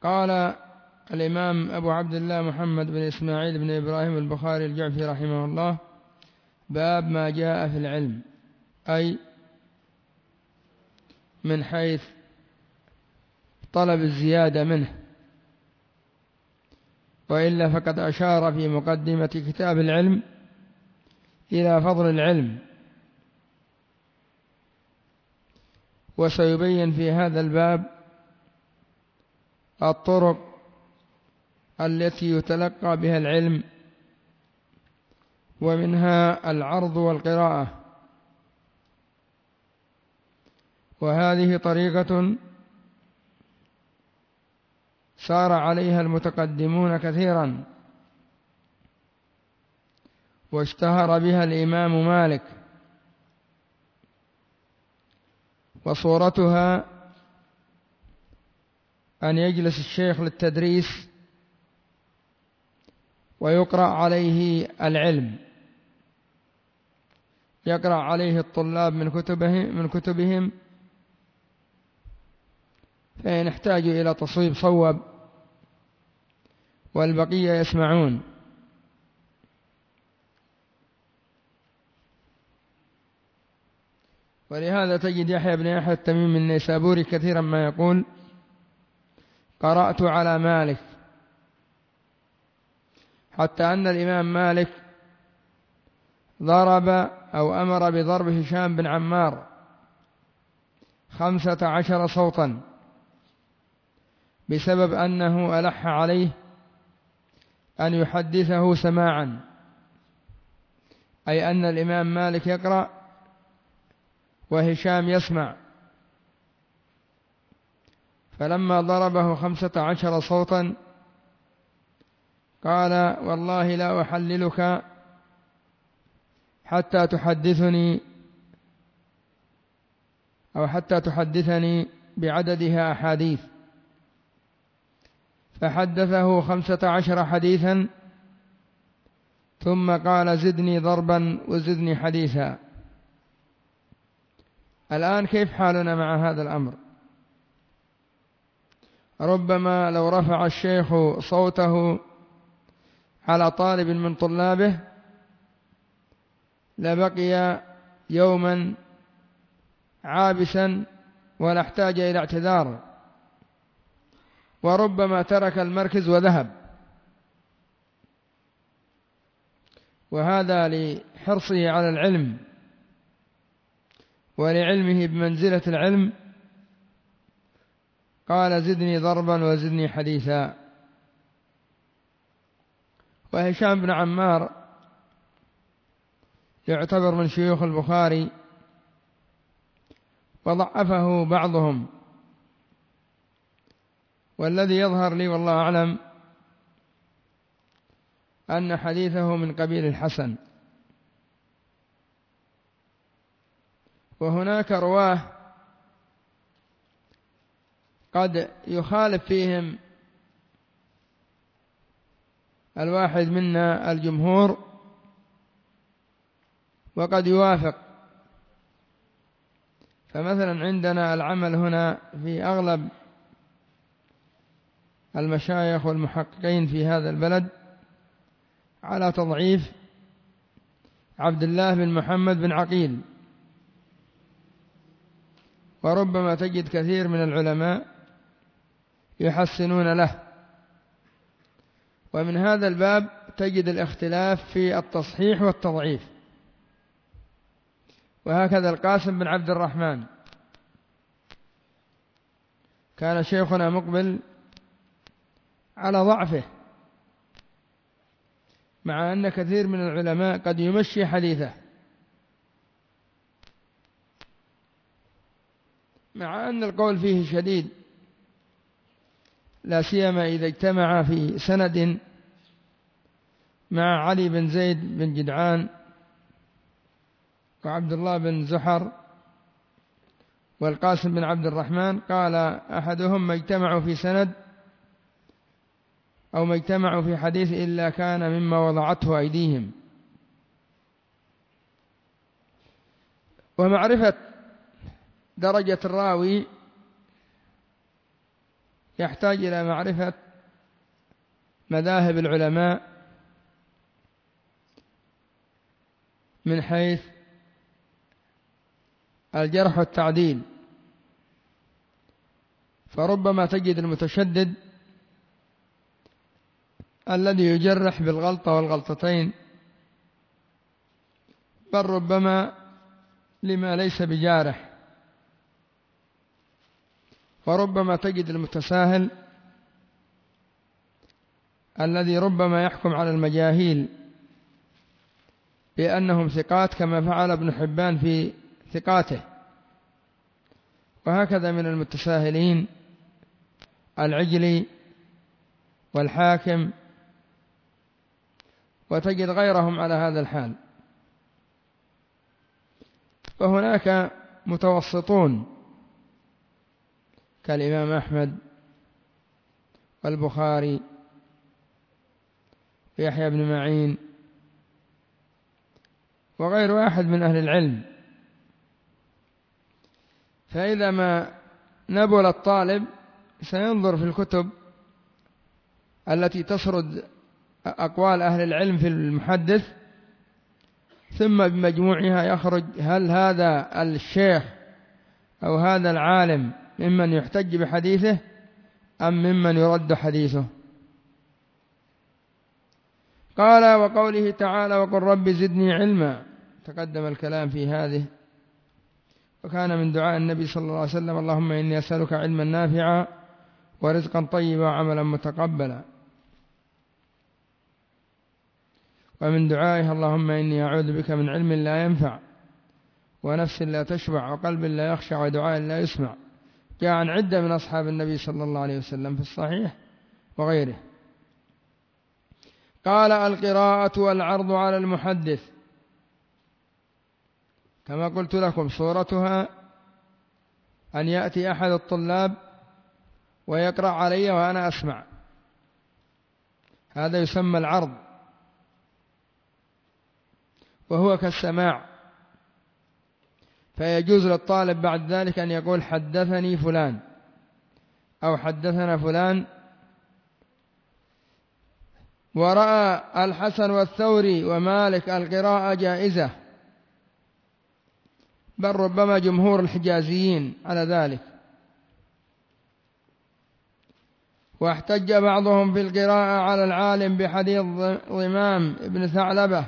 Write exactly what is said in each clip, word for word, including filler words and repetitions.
قال الإمام أبو عبد الله محمد بن إسماعيل بن إبراهيم البخاري الجعفي رحمه الله: باب ما جاء في العلم، أي من حيث طلب الزيادة منه، وإلا فقد أشار في مقدمة كتاب العلم إلى فضل العلم، وسيبين في هذا الباب الطرق التي يتلقى بها العلم، ومنها العرض والقراءة، وهذه طريقة سار عليها المتقدمون كثيرا، واشتهر بها الإمام مالك، وصورتها أن يجلس الشيخ للتدريس ويقرأ عليه العلم، يقرأ عليه الطلاب من كتبهم, من كتبهم فإن احتاجوا إلى تصويب صوب، والبقية يسمعون. ولهذا تجد يحيى بن يحيى التميمي النيسابوري كثيرا ما يقول: قرأت على مالك، حتى أن الإمام مالك ضرب أو أمر بضرب هشام بن عمار خمسة عشر صوتا بسبب أنه ألح عليه أن يحدثه سماعا، أي أن الإمام مالك يقرأ وهشام يسمع، فلما ضربه خمسة عشر صوتا قال: والله لا أحللك حتى تحدثني أو حتى تحدثني بعددها أحاديث، فحدثه خمسة عشر حديثا، ثم قال: زدني ضربا وزدني حديثا. الآن كيف حالنا مع هذا الأمر؟ ربما لو رفع الشيخ صوته على طالب من طلابه لبقي يوما عابسا ولا احتاج إلى اعتذار، وربما ترك المركز وذهب، وهذا لحرصه على العلم ولعلمه بمنزلة العلم قال: زدني ضربا وزدني حديثا. وهشام بن عمار يعتبر من شيوخ البخاري، وضعفه بعضهم، والذي يظهر لي والله أعلم أن حديثه من قبيل الحسن. وهناك رواه قد يخالف فيهم الواحد منا الجمهور، وقد يوافق. فمثلا عندنا العمل هنا في أغلب المشايخ والمحققين في هذا البلد على تضعيف عبد الله بن محمد بن عقيل، وربما تجد كثير من العلماء يحسنون له. ومن هذا الباب تجد الاختلاف في التصحيح والتضعيف. وهكذا القاسم بن عبد الرحمن كان شيخنا مقبل على ضعفه، مع أن كثير من العلماء قد يمشي حديثه، مع أن القول فيه شديد، لا سيما إذا اجتمع في سند مع علي بن زيد بن جدعان وعبد الله بن زحر والقاسم بن عبد الرحمن. قال أحدهم: ما اجتمعوا في سند أو ما اجتمعوا في حديث إلا كان مما وضعته أيديهم. ومعرفة درجة الراوي يحتاج إلى معرفة مذاهب العلماء من حيث الجرح والتعديل، فربما تجد المتشدد الذي يجرح بالغلطة والغلطتين، بل ربما لما ليس بجارح، وربما تجد المتساهل الذي ربما يحكم على المجاهيل بأنهم ثقات كما فعل ابن حبان في ثقاته. وهكذا من المتساهلين العجلي والحاكم، وتجد غيرهم على هذا الحال. وهناك متوسطون كالإمام أحمد والبخاري ويحيى بن معين وغير واحد من أهل العلم. فإذا ما نبل الطالب سينظر في الكتب التي تسرد أقوال أهل العلم في المحدث، ثم بمجموعها يخرج هل هذا الشيخ أو هذا العالم ممن يحتج بحديثه أم ممن يرد حديثه. قال وقوله تعالى وقل رب زدني علما، تقدم الكلام في هذه. وكان من دعاء النبي صلى الله عليه وسلم اللهم إني أسألك علما نافعا ورزقا طيبا وعملا متقبلا. ومن دعائه اللهم إني أعوذ بك من علم لا ينفع ونفس لا تشبع وقلب لا يخشع ودعاء لا يسمع. جاء عن عدة من أصحاب النبي صلى الله عليه وسلم في الصحيح وغيره. قال القراءة والعرض على المحدث، كما قلت لكم صورتها أن يأتي أحد الطلاب ويقرأ علي وأنا أسمع، هذا يسمى العرض، وهو كالسماع. فيجوز للطالب بعد ذلك أن يقول حدثني فلان أو حدثنا فلان. ورأى الحسن والثوري ومالك القراءة جائزة، بل ربما جمهور الحجازيين على ذلك. واحتج بعضهم في القراءة على العالم بحديث ضمام ابن ثعلبة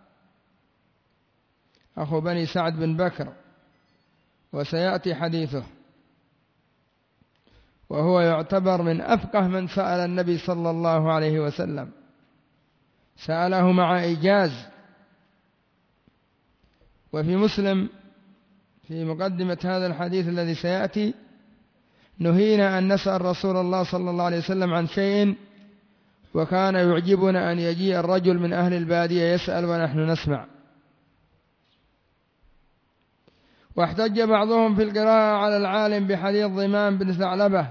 أخو بني سعد بن بكر، وسيأتي حديثه، وهو يعتبر من أفقه من سأل النبي صلى الله عليه وسلم، سأله مع إيجاز. وفي مسلم في مقدمة هذا الحديث الذي سيأتي نهينا أن نسأل رسول الله صلى الله عليه وسلم عن شيء، وكان يعجبنا أن يجيء الرجل من أهل البادية يسأل ونحن نسمع. واحتج بعضهم في القراءة على العالم بحديث ضمام بن ثعلبة،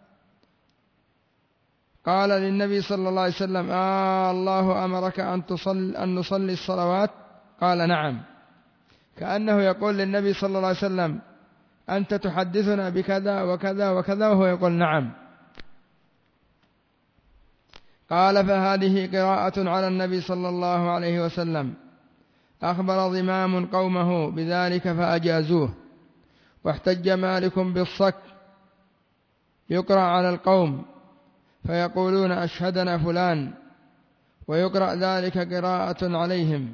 قال للنبي صلى الله عليه وسلم آه الله أمرك أن تصل أن نصلي الصلوات؟ قال نعم، كأنه يقول للنبي صلى الله عليه وسلم أنت تحدثنا بكذا وكذا وكذا، وهو يقول نعم. قال فهذه قراءة على النبي صلى الله عليه وسلم. أخبر ضمام قومه بذلك فأجازوه. واحتج مالك بالصك، يقرأ على القوم فيقولون أشهدنا فلان، ويقرأ ذلك قراءة عليهم.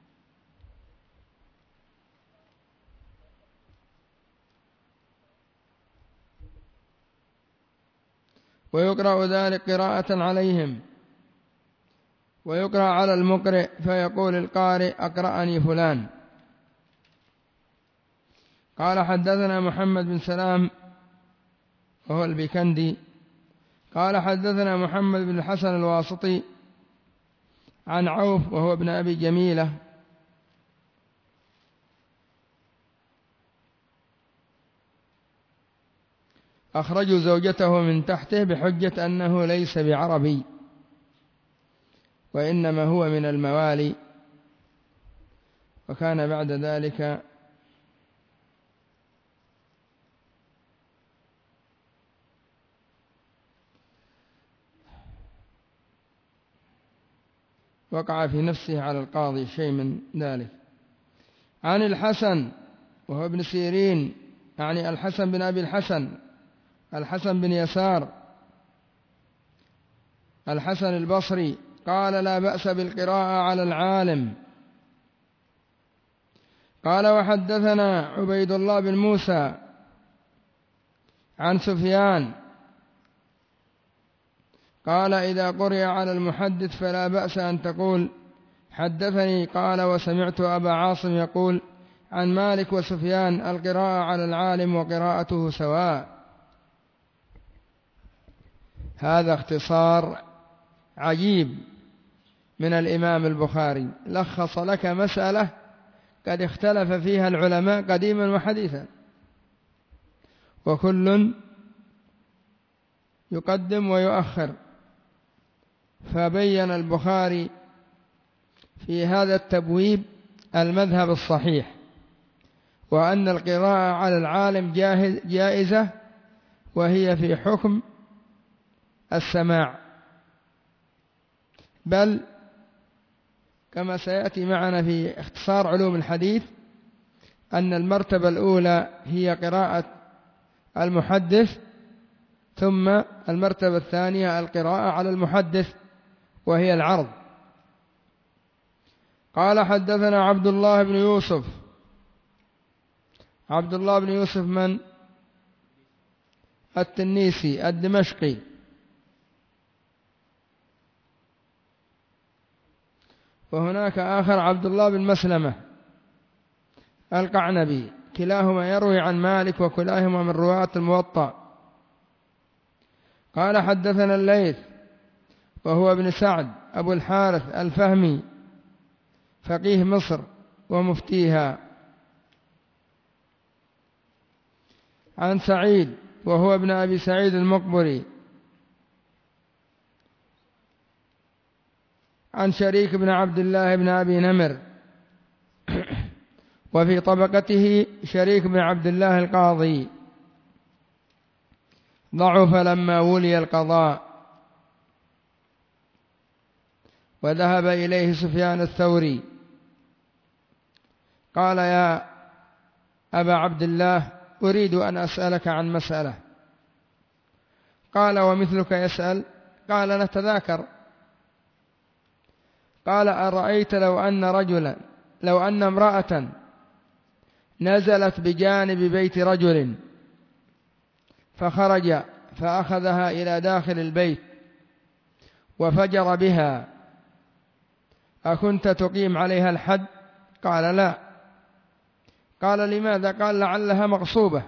ويقرأ ذلك قراءة عليهم ويقرأ على المقرئ فيقول القارئ أقرأني فلان. قال حدثنا محمد بن سلام وهو البيكندي قال حدثنا محمد بن الحسن الواسطي عن عوف وهو ابن أبي جميلة أخرجوا زوجته من تحته بحجة أنه ليس بعربي وإنما هو من الموالي، وكان بعد ذلك وقع في نفسه على القاضي شيء من ذلك. عن الحسن وهو ابن سيرين، يعني الحسن بن أبي الحسن الحسن بن يسار الحسن البصري، قال: لا بأس بالقراءة على العالم. قال: وحدثنا عبيد الله بن موسى عن سفيان قال: إذا قرئ على المحدث فلا بأس أن تقول حدثني. قال: وسمعت أبا عاصم يقول عن مالك وسفيان: القراءة على العالم وقراءته سواء. هذا اختصار عجيب من الإمام البخاري، لخص لك مسألة قد اختلف فيها العلماء قديما وحديثا، وكل يقدم ويؤخر. فبين البخاري في هذا التبويب المذهب الصحيح، وأن القراءة على العالم جائزة، وهي في حكم السماع، بل كما سيأتي معنا في اختصار علوم الحديث أن المرتبة الأولى هي قراءة المحدث، ثم المرتبة الثانية القراءة على المحدث وهي العرض. قال: حدثنا عبد الله بن يوسف. عبد الله بن يوسف من؟ التنيسي الدمشقي. وهناك آخر عبد الله بن مسلمة القعنبي، كلاهما يروي عن مالك وكلاهما من رواة الموطأ. قال: حدثنا الليث وهو ابن سعد أبو الحارث الفهمي، فقيه مصر ومفتيها، عن سعيد وهو ابن أبي سعيد المقبري، عن شريك بن عبد الله بن أبي نمر، وفي طبقته شريك بن عبد الله القاضي، ضعف لما ولي القضاء، وذهب إليه سفيان الثوري قال: يا أبا عبد الله، أريد أن أسألك عن مسألة. قال: ومثلك يسأل؟ قال: نتذاكر. قال: أرأيت لو أن رجلا لو أن امرأة نزلت بجانب بيت رجل فخرج فأخذها إلى داخل البيت وفجر بها، أكنت تقيم عليها الحد؟ قال: لا. قال: لماذا؟ قال: لعلها مغصوبة.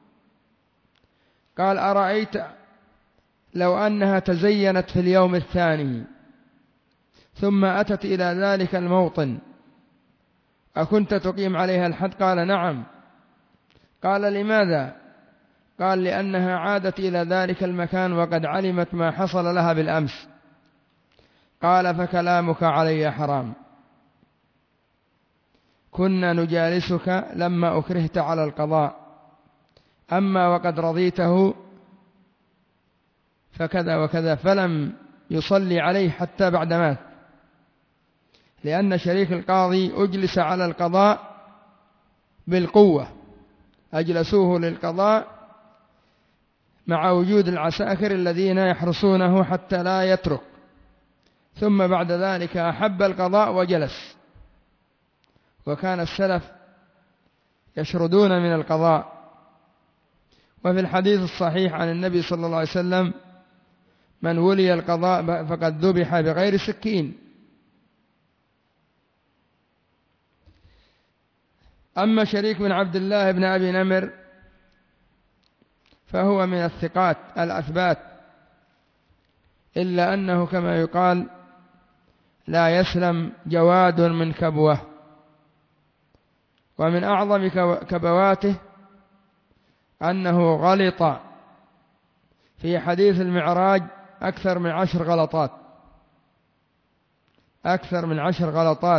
قال: أرأيت لو أنها تزينت في اليوم الثاني ثم أتت إلى ذلك الموطن، أكنت تقيم عليها الحد؟ قال: نعم. قال: لماذا؟ قال: لأنها عادت إلى ذلك المكان وقد علمت ما حصل لها بالأمس. قال: فكلامك علي حرام، كنا نجالسك لما أكرهت على القضاء، أما وقد رضيته فكذا وكذا. فلم يصلي عليه حتى بعد مات، لأن شريك القاضي أجلس على القضاء بالقوة، أجلسوه للقضاء مع وجود العساكر الذين يحرسونه حتى لا يترك، ثم بعد ذلك أحب القضاء وجلس. وكان السلف يشردون من القضاء. وفي الحديث الصحيح عن النبي صلى الله عليه وسلم: من ولي القضاء فقد ذبح بغير سكين. أما شريك بن عبد الله بن أبي نمر فهو من الثقات الأثبات، إلا أنه كما يقال لا يسلم جواد من كبوة. ومن أعظم كبواته أنه غلط في حديث المعراج أكثر من عشر غلطات أكثر من عشر غلطات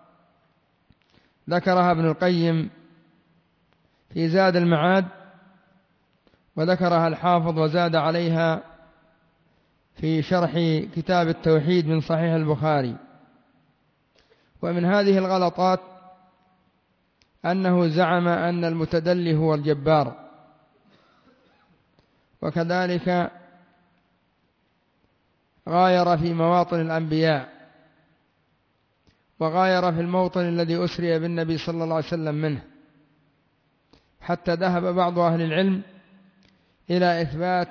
ذكرها ابن القيم في زاد المعاد، وذكرها الحافظ وزاد عليها في شرح كتاب التوحيد من صحيح البخاري. ومن هذه الغلطات أنه زعم أن المتدلي هو الجبار، وكذلك غاير في مواطن الأنبياء، وغاير في الموطن الذي أسري بالنبي صلى الله عليه وسلم منه، حتى ذهب بعض أهل العلم إلى إثبات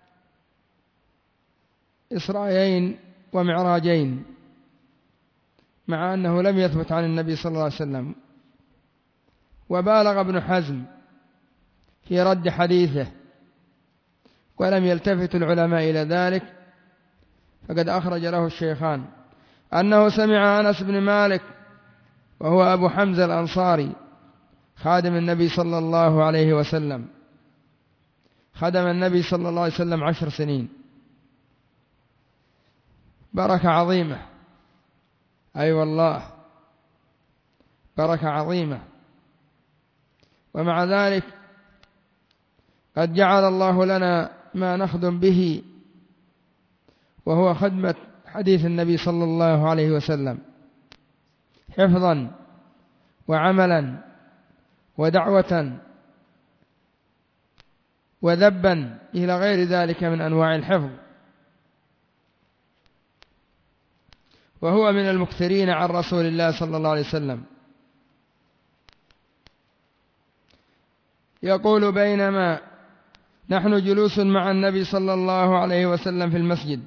إسراءين ومعراجين، مع أنه لم يثبت عن النبي صلى الله عليه وسلم. وبالغ ابن حزم في رد حديثه، ولم يلتفت العلماء إلى ذلك، فقد أخرج له الشيخان أنه سمع أنس بن مالك وهو أبو حمزة الأنصاري خادم النبي صلى الله عليه وسلم، خدم النبي صلى الله عليه وسلم عشر سنين، بركة عظيمة، أي أيوة والله بركة عظيمة. ومع ذلك قد جعل الله لنا ما نخدم به، وهو خدمة حديث النبي صلى الله عليه وسلم، حفظا وعملا ودعوة وذبا إلى غير ذلك من أنواع الحفظ. وهو من المكثرين عن رسول الله صلى الله عليه وسلم. يقول: بينما نحن جلوس مع النبي صلى الله عليه وسلم في المسجد.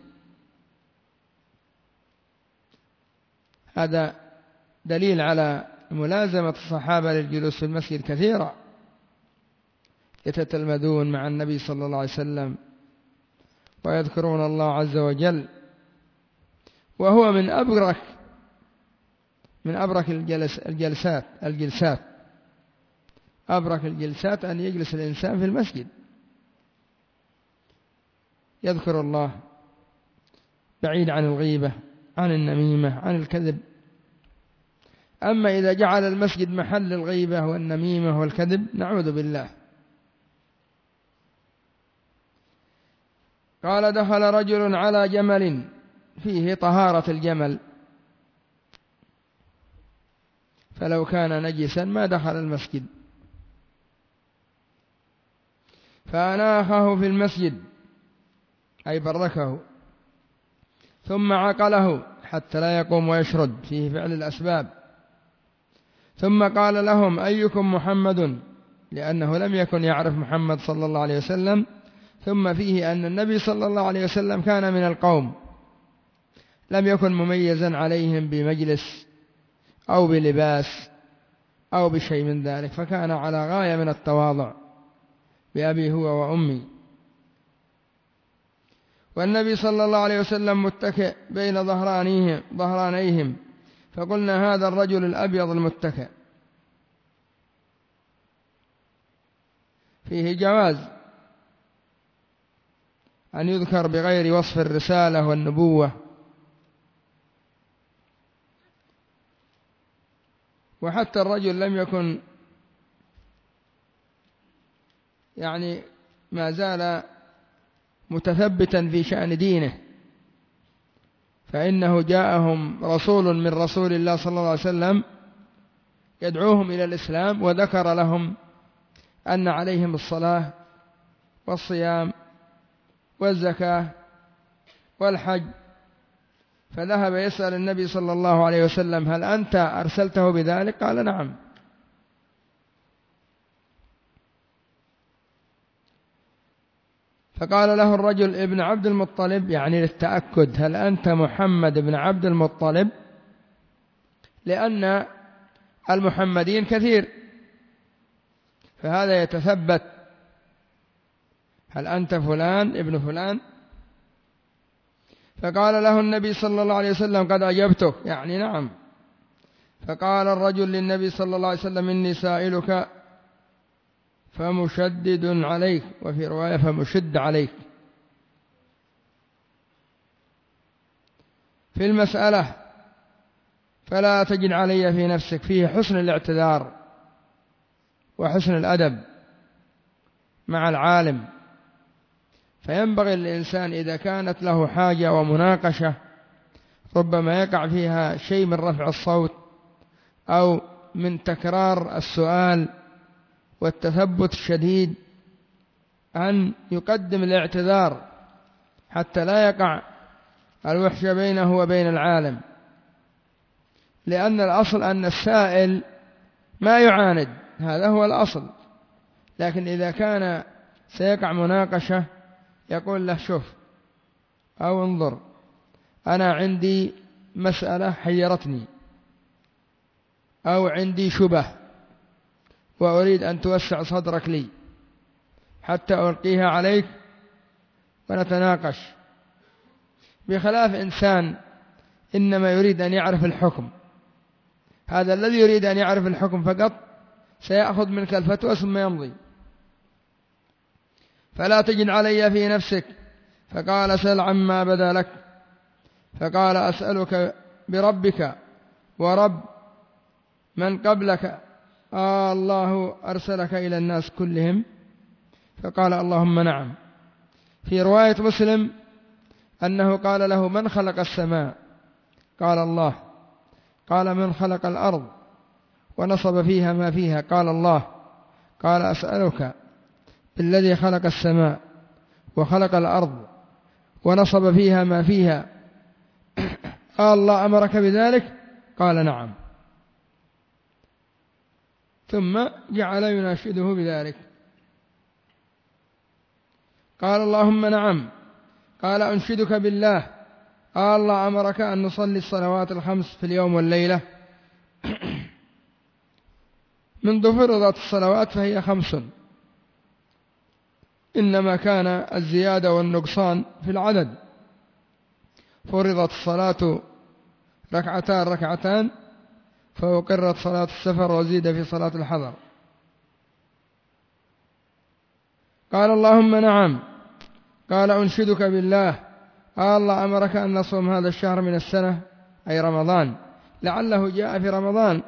هذا دليل على ملازمة الصحابة للجلوس في المسجد كثيرا، يتتلمذون مع النبي صلى الله عليه وسلم ويذكرون الله عز وجل. وهو من أبرك من أبرك الجلس الجلسات الجلسات أبرك الجلسات أن يجلس الإنسان في المسجد يذكر الله، بعيد عن الغيبة، عن النميمة، عن الكذب. أما إذا جعل المسجد محل الغيبة والنميمة والكذب، نعوذ بالله. قال: دخل رجل على جمل فيه طهارة الجمل، فلو كان نجسا ما دخل المسجد، فأناخه في المسجد، أي بركه، ثم عقله حتى لا يقوم ويشرد، فيه فعل الأسباب. ثم قال لهم: أيكم محمد؟ لأنه لم يكن يعرف محمد صلى الله عليه وسلم. ثم فيه أن النبي صلى الله عليه وسلم كان من القوم، لم يكن مميزا عليهم بمجلس أو بلباس أو بشيء من ذلك، فكان على غاية من التواضع بأبي هو وأمي. والنبي صلى الله عليه وسلم متكئ بين ظهرانيهم, ظهرانيهم فقلنا: هذا الرجل الأبيض المتكئ. فيه جواز أن يذكر بغير وصف الرسالة والنبوة. وحتى الرجل لم يكن يعني ما زال متثبتا في شأن دينه، فإنه جاءهم رسول من رسول الله صلى الله عليه وسلم يدعوهم إلى الإسلام، وذكر لهم أن عليهم الصلاة والصيام والزكاة والحج، فذهب يسأل النبي صلى الله عليه وسلم: هل أنت أرسلته بذلك؟ قال: نعم. فقال له الرجل: ابن عبد المطلب، يعني للتأكد، هل أنت محمد بن عبد المطلب؟ لأن المحمدين كثير، فهذا يتثبت: هل أنت فلان ابن فلان؟ فقال له النبي صلى الله عليه وسلم: قد أجبتك، يعني نعم. فقال الرجل للنبي صلى الله عليه وسلم: إني سائلك فمشدد عليك، وفي رواية فمشد عليك، في المسألة، فلا تجد علي في نفسك. فيه حسن الاعتذار وحسن الأدب مع العالم. فينبغي للإنسان إذا كانت له حاجة ومناقشة ربما يقع فيها شيء من رفع الصوت أو من تكرار السؤال والتثبت الشديد أن يقدم الاعتذار حتى لا يقع الوحش بينه وبين العالم، لأن الأصل أن السائل ما يعاند، هذا هو الأصل. لكن إذا كان سيقع مناقشة يقول له شوف أو انظر، أنا عندي مسألة حيرتني أو عندي شبه وأريد أن توسع صدرك لي حتى ألقيها عليك ونتناقش، بخلاف إنسان إنما يريد أن يعرف الحكم. هذا الذي يريد أن يعرف الحكم فقط سيأخذ منك الفتوى ثم يمضي. فلا تجد علي في نفسك، فقال سل عما بدا لك، فقال أسألك بربك ورب من قبلك، آه الله أرسلك إلى الناس كلهم؟ فقال اللهم نعم. في رواية مسلم أنه قال له من خلق السماء؟ قال الله. قال من خلق الأرض ونصب فيها ما فيها؟ قال الله. قال أسألك بالذي خلق السماء وخلق الأرض ونصب فيها ما فيها، قال الله أمرك بذلك؟ قال نعم. ثم جعل يناشده بذلك. قال اللهم نعم. قال أنشدك بالله، قال الله أمرك أن نصلي الصلوات الخمس في اليوم والليلة؟ منذ فرضت الصلوات فهي خمس، إنما كان الزيادة والنقصان في العدد. فرضت الصلاة ركعتان ركعتان، فأقرت صلاة السفر وزيد في صلاة الحضر. قال اللهم نعم. قال أنشدك بالله، قال الله أمرك أن نصوم هذا الشهر من السنة أي رمضان، لعله جاء في رمضان،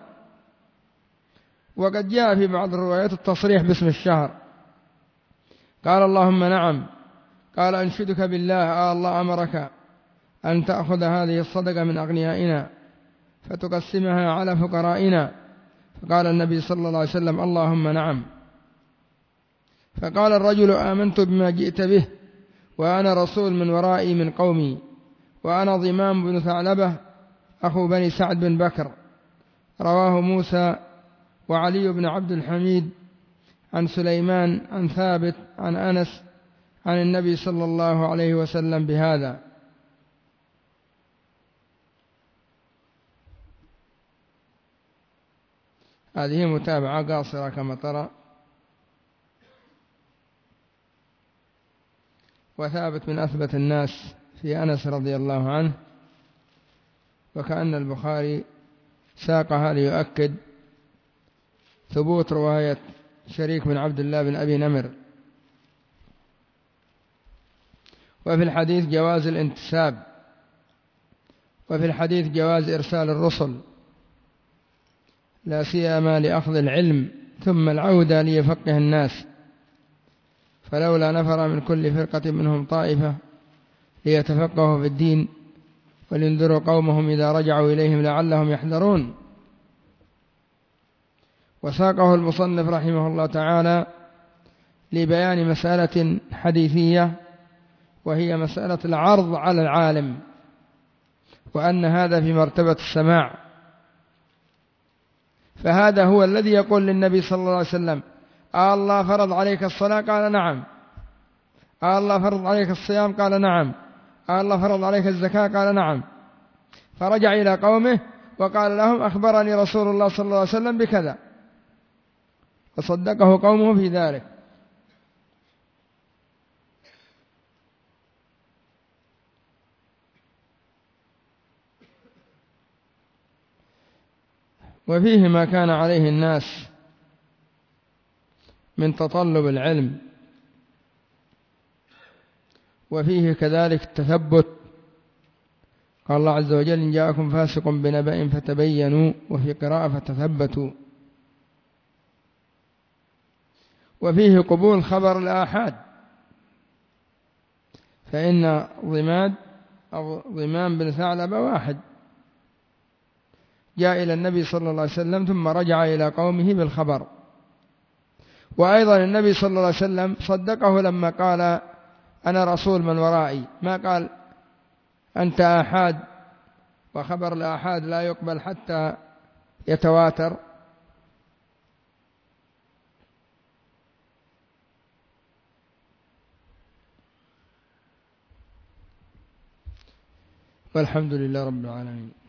وقد جاء في بعض الروايات التصريح باسم الشهر. قال اللهم نعم. قال أنشدك بالله، قال الله أمرك أن تأخذ هذه الصدقة من أغنيائنا فتقسمها على فقرائنا؟ فقال النبي صلى الله عليه وسلم اللهم نعم. فقال الرجل آمنت بما جئت به وأنا رسول من ورائي من قومي، وأنا ضمام بن ثعلبة أخو بني سعد بن بكر. رواه موسى وعلي بن عبد الحميد عن سليمان عن ثابت عن أنس عن النبي صلى الله عليه وسلم بهذا. هذه متابعة قاصرة كما ترى. وثابت من أثبت الناس في أنس رضي الله عنه، وكأن البخاري ساقها ليؤكد ثبوت رواية شريك بن عبد الله بن أبي نمر. وفي الحديث جواز الانتساب، وفي الحديث جواز إرسال الرسل، لا سيما لأخذ العلم ثم العودة ليفقه الناس. فلولا نفر من كل فرقة منهم طائفة ليتفقهوا في الدين ولينذروا قومهم إذا رجعوا إليهم لعلهم يحذرون. وساقه المصنف رحمه الله تعالى لبيان مسألة حديثية، وهي مسألة العرض على العالم، وأن هذا في مرتبة السماع. فهذا هو الذي يقول للنبي صلى الله عليه وسلم آه الله فرض عليك الصلاة؟ قال نعم. آه الله فرض عليك الصيام؟ قال نعم. آه الله فرض عليك الزكاة؟ قال نعم. فرجع إلى قومه وقال لهم أخبرني رسول الله صلى الله عليه وسلم بكذا، فصدقه قومه في ذلك. وفيه ما كان عليه الناس من تطلب العلم، وفيه كذلك التثبت. قال الله عز وجل إن جاءكم فاسق بنبأ فتبينوا، وفي قراءة فتثبتوا. وفيه قبول خبر الآحاد، فإن ضماد أو ضمام بن ثعلبة واحد، جاء إلى النبي صلى الله عليه وسلم ثم رجع إلى قومه بالخبر. وأيضا النبي صلى الله عليه وسلم صدقه لما قال أنا رسول من ورائي، ما قال أنت آحاد، وخبر الآحاد لا يقبل حتى يتواتر. والحمد لله رب العالمين.